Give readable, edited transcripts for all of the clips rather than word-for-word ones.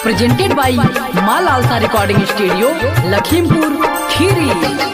presented by माँ लालसा recording studio Lakhimpur Kheri.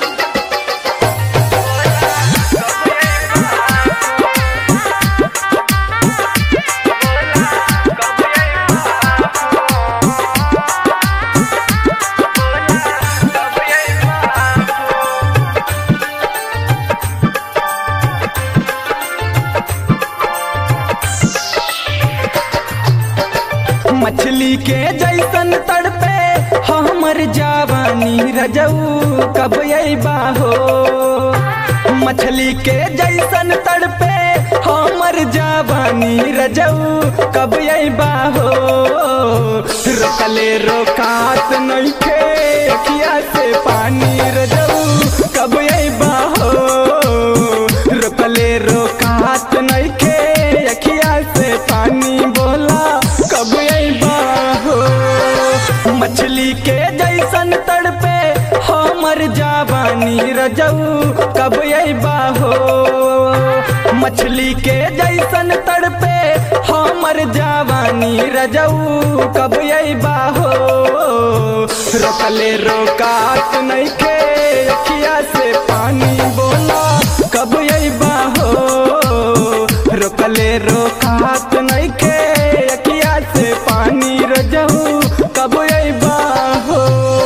मछली के जैसन तड़पे हमर जवानी रजऊ कब अइबा हो। मछली के जैसन तड़पे हमर जवानी रजऊ कब अइबा हो। रोकले रोकात नइखे अखिया से पानी रजऊ कब अइबा हो। रोकले रोकात नइखे अखिया से पानी बोला कब अइबा हो। मछली के जैसन तड़पे हमर जवानी रजऊ कब अइबा हो। मछली के जैसन तड़पे हमर जवानी रजऊ कब अइबा हो। रोकले रोकात नइखे अखिया से पानी बोला कब अइबा हो। रोकले रोकात नइखे अखिया से पानी रजऊ कब अइबा हो।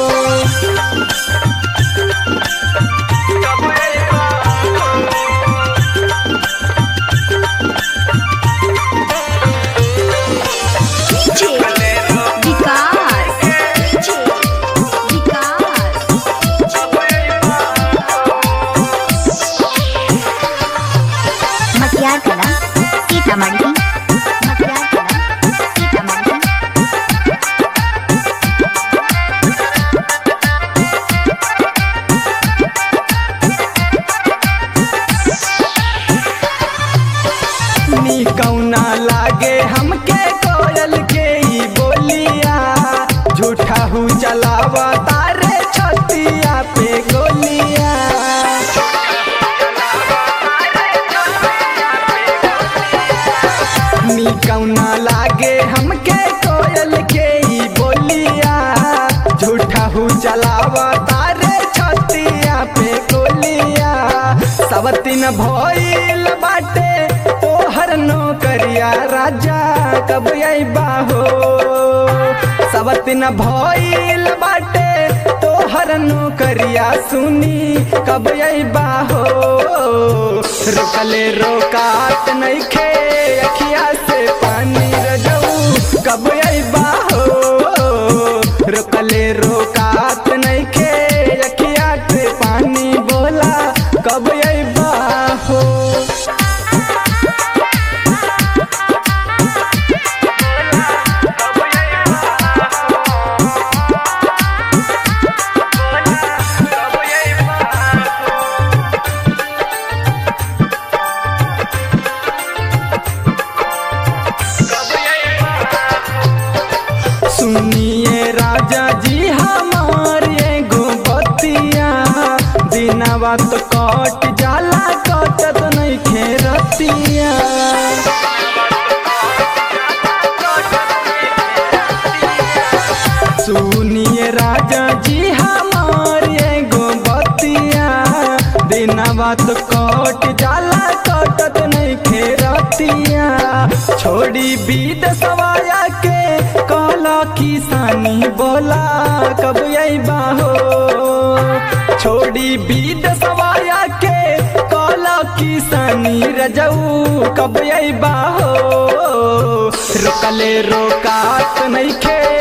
कौना लागे हमके कोयल के ई बोलिया। झूठा हूँ चलावा तारे छतिया पे गोलिया। नी कौना लागे हमके कोयल के ई बोलिया। झूठा हूँ चलावा तारे छतिया पे गोलिया। सबतिन भइल बाटे तोहर नौकरिया राजा कब अइबा हो। सबतिन भइल बाटे तोहर नौकरिया सुनी कब अइबा हो। रोकले रोकात नइखे अखिया से पानी रजऊ कब अइबा हो। रोकले रोकात नइखे अखिया से पानी बोला कब अइबा हो। सुनिए राजा जी हमारे एगो बतिया। दिनवा तो कट जाला कटत नइखे रतिया। सुनिए राजा जी हमारे एगो बतिया। दिनवा तो कट जाला कटत नइखे रतिया। छोड़ी बीत सवाया के काला किसानी बोला कब अइबा हो। छोड़ी बीत सवाया के काला किसानी रजऊ कब अइबा हो। रोकले रोकात नइखे